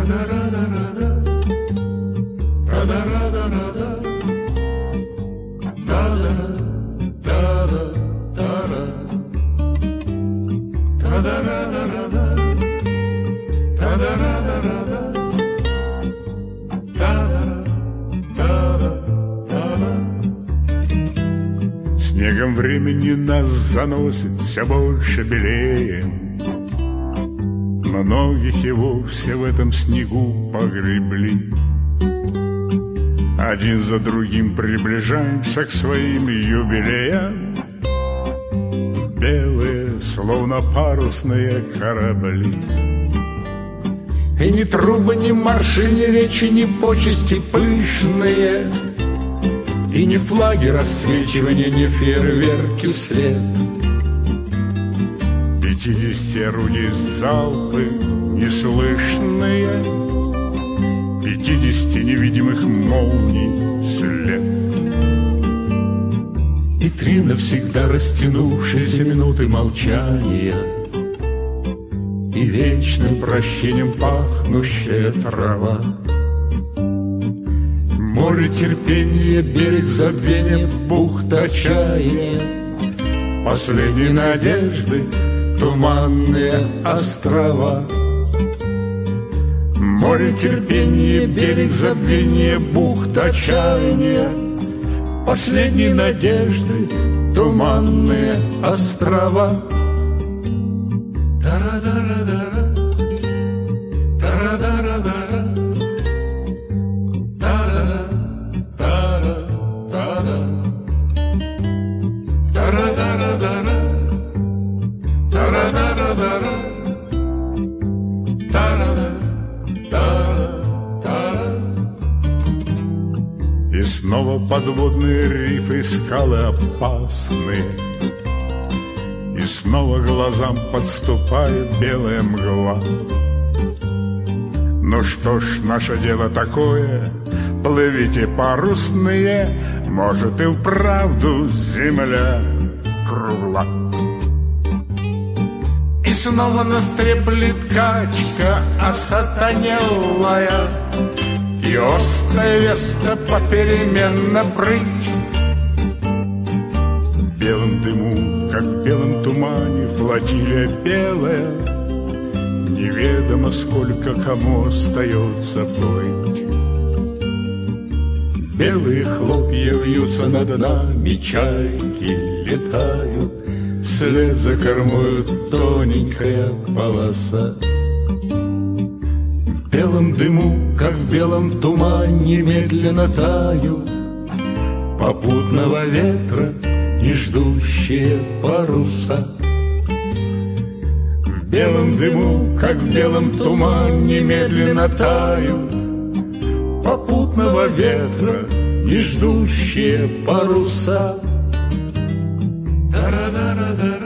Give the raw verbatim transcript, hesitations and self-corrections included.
Снегом времени нас заносит все больше белее. Многих его все в этом снегу погребли. Один за другим приближаемся к своим юбилеям. Белые, словно парусные корабли. И ни трубы, ни марши, ни речи, ни почести пышные, и ни флаги рассвечивания, ни фейерверки вслед. Пятидесяти орудий залпы неслышные, пятидесяти невидимых молний след. И три навсегда растянувшиеся минуты молчания, и вечным прощением пахнущая трава. Море терпения, берег забвения, бухта отчаяния, последней надежды туманные острова. Море терпения, берег забвения, бухта отчаяния, последней надежды туманные острова. Тара-дара-дара, тара-дара-дара, тара-дара-дара, тара-дара-дара, тара-дара-дара, тара-дара-дара. И снова подводные рифы, скалы опасные, и снова глазам подступает белая мгла. Ну что ж, наше дело такое, плывите парусные, может и вправду земля кругла. И снова настреплет качка осатанелая, и острая веста попеременно прыть. В белом дыму, как в белом тумане, флотилия белая, неведомо сколько кому остается плыть. Белые хлопья вьются над нами, чайки летают, вслед за кормою тоненькая полоса. В белом дыму, как в белом тумане, медленно тают попутного ветра не ждущие паруса. В белом дыму, как в белом тумане, медленно тают попутного ветра не ждущие паруса. Тара-дара-дара.